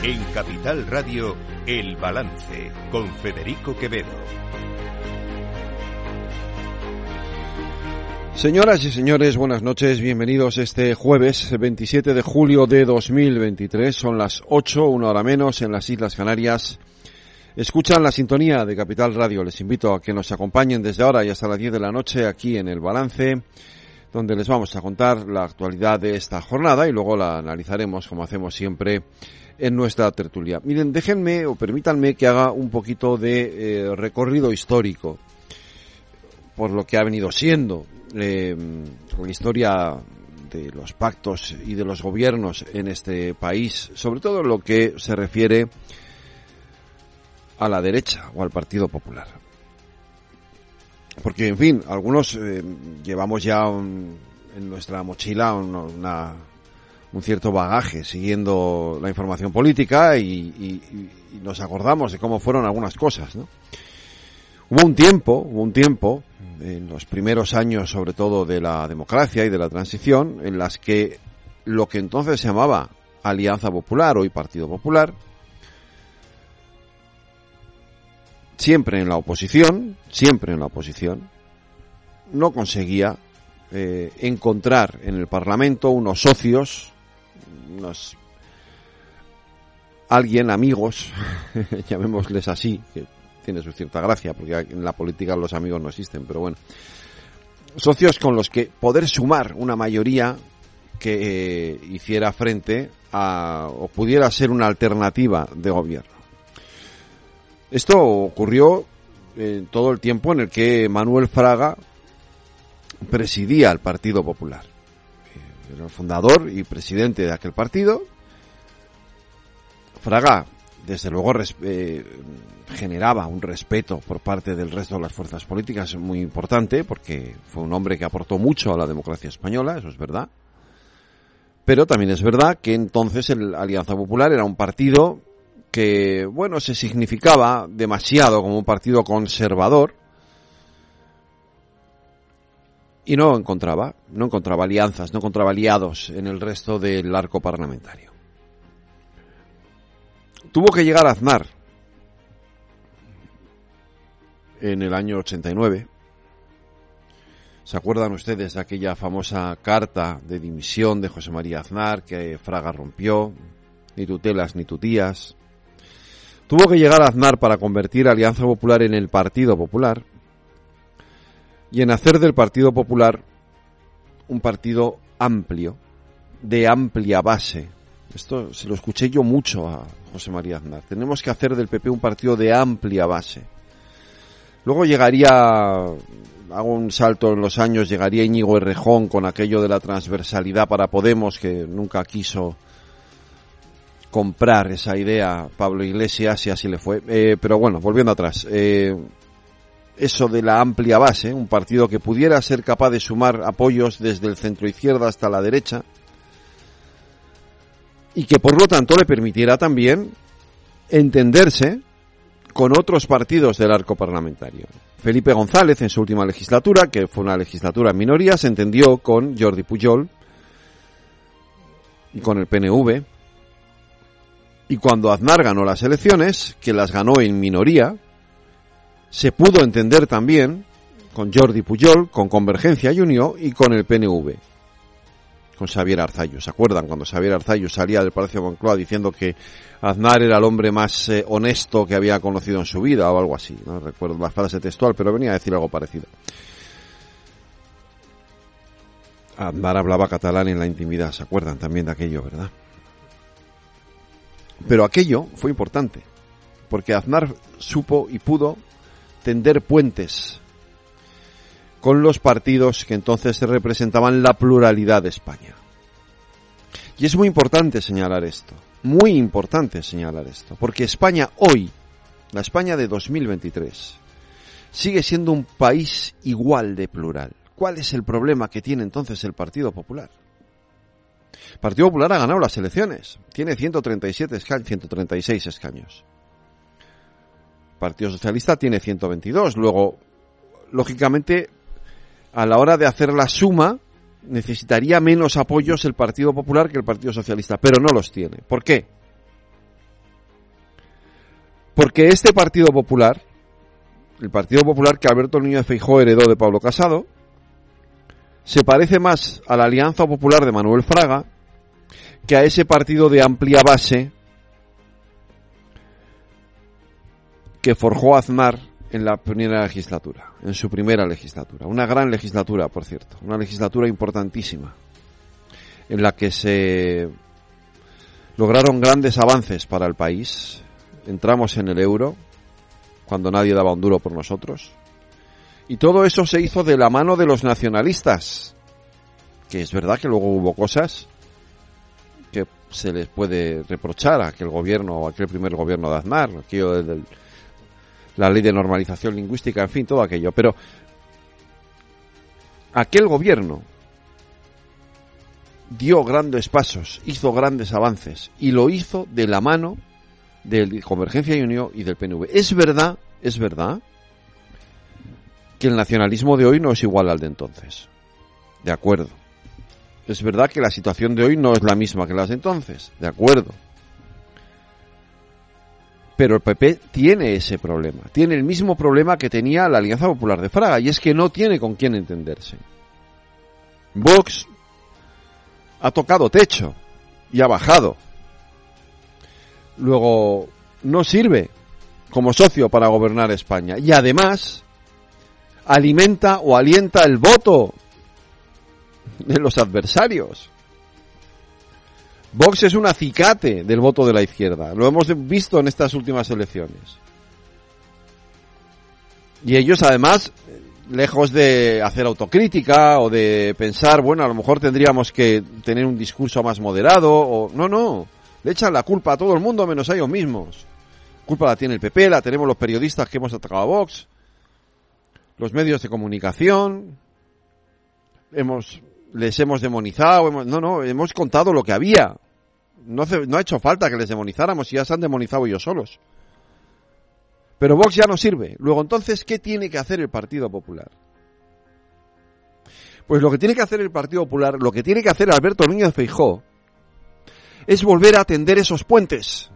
En Capital Radio, El Balance, con Federico Quevedo. Señoras y señores, buenas noches, bienvenidos este jueves 27 de julio de 2023. Son las 8, una hora menos, en las Islas Canarias. Escuchan la sintonía de Capital Radio. Les invito a que nos acompañen desde ahora y hasta las 10 de la noche aquí en El Balance, donde les vamos a contar la actualidad de esta jornada y luego la analizaremos, como hacemos siempre, en nuestra tertulia. Miren, déjenme o permítanme que haga un poquito de recorrido histórico por lo que ha venido siendo la historia de los pactos y de los gobiernos en este país, sobre todo en lo que se refiere a la derecha o al Partido Popular. Porque, en fin, algunos llevamos ya en nuestra mochila un cierto bagaje siguiendo la información política y nos acordamos de cómo fueron algunas cosas, ¿no? Hubo un tiempo, en los primeros años, sobre todo de la democracia y de la transición, en las que lo que entonces se llamaba Alianza Popular, hoy Partido Popular, siempre en la oposición, no conseguía encontrar en el Parlamento unos socios, amigos, llamémosles así, que tiene su cierta gracia, porque en la política los amigos no existen, pero bueno, socios con los que poder sumar una mayoría que hiciera frente o pudiera ser una alternativa de gobierno. Esto ocurrió todo el tiempo en el que Manuel Fraga presidía el Partido Popular. Era el fundador y presidente de aquel partido. Fraga, desde luego, generaba un respeto por parte del resto de las fuerzas políticas muy importante, porque fue un hombre que aportó mucho a la democracia española, eso es verdad. Pero también es verdad que entonces la Alianza Popular era un partido que, bueno, se significaba demasiado como un partido conservador y no encontraba alianzas, no encontraba aliados en el resto del arco parlamentario. Tuvo que llegar Aznar en el año 89. ¿Se acuerdan ustedes de aquella famosa carta de dimisión de José María Aznar que Fraga rompió? Ni tutelas ni tutías. Tuvo que llegar Aznar para convertir a Alianza Popular en el Partido Popular y en hacer del Partido Popular un partido amplio, de amplia base. Esto se lo escuché yo mucho a José María Aznar. Tenemos que hacer del PP un partido de amplia base. Luego hago un salto en los años, llegaría Íñigo Errejón con aquello de la transversalidad para Podemos, que nunca quiso comprar esa idea Pablo Iglesias y así le fue. Pero bueno, volviendo atrás, eso de la amplia base, un partido que pudiera ser capaz de sumar apoyos desde el centro izquierda hasta la derecha y que por lo tanto le permitiera también entenderse con otros partidos del arco parlamentario. Felipe González, en su última legislatura, que fue una legislatura en minoría, se entendió con Jordi Pujol y con el PNV. Y cuando Aznar ganó las elecciones, que las ganó en minoría, se pudo entender también con Jordi Pujol, con Convergencia y Unió y con el PNV, con Xavier Arzallus. ¿Se acuerdan cuando Xavier Arzallus salía del Palacio de Moncloa diciendo que Aznar era el hombre más honesto que había conocido en su vida o algo así? No recuerdo la frase textual, pero venía a decir algo parecido. Aznar hablaba catalán en la intimidad, ¿se acuerdan también de aquello, verdad? Pero aquello fue importante, porque Aznar supo y pudo tender puentes con los partidos que entonces representaban la pluralidad de España. Y es muy importante señalar esto, porque España hoy, la España de 2023, sigue siendo un país igual de plural. ¿Cuál es el problema que tiene entonces el Partido Popular? El Partido Popular ha ganado las elecciones, tiene 136 escaños. El Partido Socialista tiene 122, luego, lógicamente, a la hora de hacer la suma, necesitaría menos apoyos el Partido Popular que el Partido Socialista, pero no los tiene. ¿Por qué? Porque este Partido Popular, el Partido Popular que Alberto Núñez Feijóo heredó de Pablo Casado, se parece más a la Alianza Popular de Manuel Fraga que a ese partido de amplia base que forjó Aznar en la primera legislatura, en su primera legislatura. Una gran legislatura, por cierto, una legislatura importantísima, en la que se lograron grandes avances para el país. Entramos en el euro, cuando nadie daba un duro por nosotros. Y todo eso se hizo de la mano de los nacionalistas, que es verdad que luego hubo cosas que se les puede reprochar a aquel gobierno, o aquel primer gobierno de Aznar, aquello de la ley de normalización lingüística, en fin, todo aquello. Pero aquel gobierno dio grandes pasos, hizo grandes avances, y lo hizo de la mano de Convergencia y Unió y del PNV. Es verdad que el nacionalismo de hoy no es igual al de entonces. De acuerdo. Es verdad que la situación de hoy no es la misma que las de entonces. De acuerdo. Pero el PP tiene ese problema. Tiene el mismo problema que tenía la Alianza Popular de Fraga, y es que no tiene con quién entenderse. Vox ha tocado techo y ha bajado. Luego, no sirve como socio para gobernar España. Y además, alimenta o alienta el voto de los adversarios. Vox es un acicate del voto de la izquierda. Lo hemos visto en estas últimas elecciones. Y ellos, además, lejos de hacer autocrítica o de pensar, bueno, a lo mejor tendríamos que tener un discurso más moderado, o no, le echan la culpa a todo el mundo menos a ellos mismos. La culpa la tiene el PP, la tenemos los periodistas que hemos atacado a Vox, los medios de comunicación, les hemos demonizado, hemos contado lo que había. No ha hecho falta que les demonizáramos, ya se han demonizado ellos solos. Pero Vox ya no sirve. Luego, entonces, ¿qué tiene que hacer el Partido Popular? Pues lo que tiene que hacer el Partido Popular, lo que tiene que hacer Alberto Núñez Feijóo, es volver a tender esos puentes.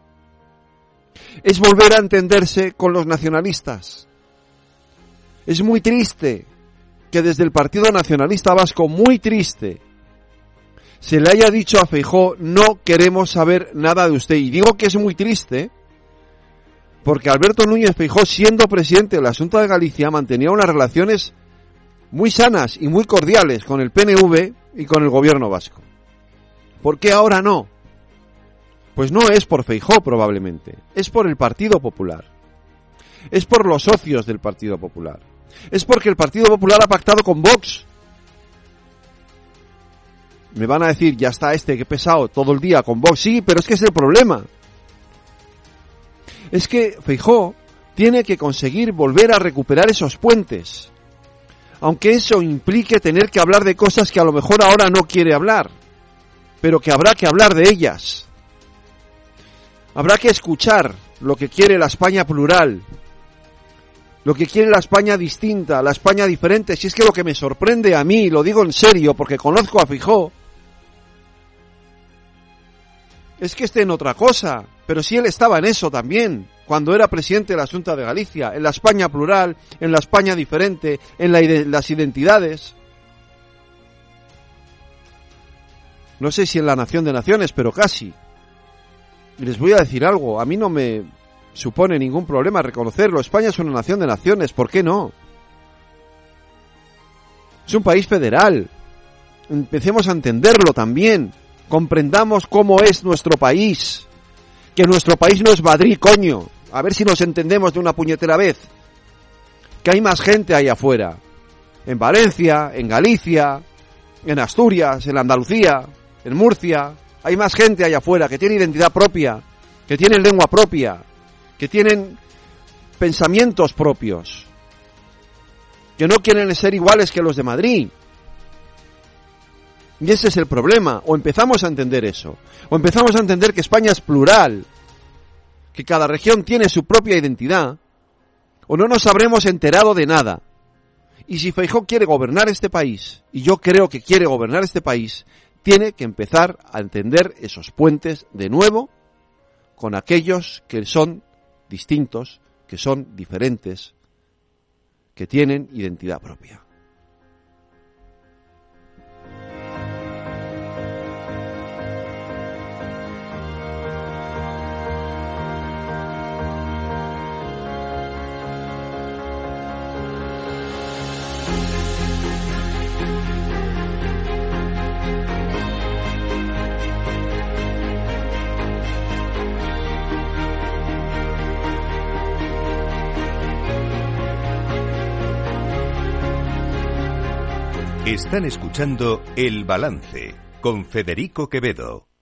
Es volver a entenderse con los nacionalistas. Es muy triste que desde el Partido Nacionalista Vasco, muy triste, se le haya dicho a Feijóo, no queremos saber nada de usted. Y digo que es muy triste porque Alberto Núñez Feijóo, siendo presidente de la Xunta de Galicia, mantenía unas relaciones muy sanas y muy cordiales con el PNV y con el gobierno vasco. ¿Por qué ahora no? Pues no es por Feijóo probablemente, es por el Partido Popular. Es por los socios del Partido Popular. Es porque el Partido Popular ha pactado con Vox. Me van a decir, ya está que pesado todo el día con Vox. Sí, pero es que es el problema. Es que Feijóo tiene que conseguir volver a recuperar esos puentes. Aunque eso implique tener que hablar de cosas que a lo mejor ahora no quiere hablar. Pero que habrá que hablar de ellas. Habrá que escuchar lo que quiere la España plural. Lo que quiere la España distinta, la España diferente. Si es que lo que me sorprende a mí, lo digo en serio porque conozco a Feijóo, es que esté en otra cosa. Pero si él estaba en eso también, cuando era presidente de la Xunta de Galicia, en la España plural, en la España diferente, en las identidades. No sé si en la nación de naciones, pero casi. Y les voy a decir algo, a mí no me supone ningún problema reconocerlo. España es una nación de naciones, ¿por qué no? Es un país federal. Empecemos a entenderlo también. Comprendamos cómo es nuestro país. Que nuestro país no es Madrid, coño. A ver si nos entendemos de una puñetera vez. Que hay más gente ahí afuera. En Valencia, en Galicia, en Asturias, en Andalucía, en Murcia. Hay más gente allá afuera que tiene identidad propia, que tiene lengua propia, que tienen pensamientos propios, que no quieren ser iguales que los de Madrid. Y ese es el problema. O empezamos a entender eso, o empezamos a entender que España es plural, que cada región tiene su propia identidad, o no nos habremos enterado de nada. Y si Feijóo quiere gobernar este país, y yo creo que quiere gobernar este país, tiene que empezar a entender esos puentes de nuevo con aquellos que son distintos, que son diferentes, que tienen identidad propia. Están escuchando El Balance con Federico Quevedo.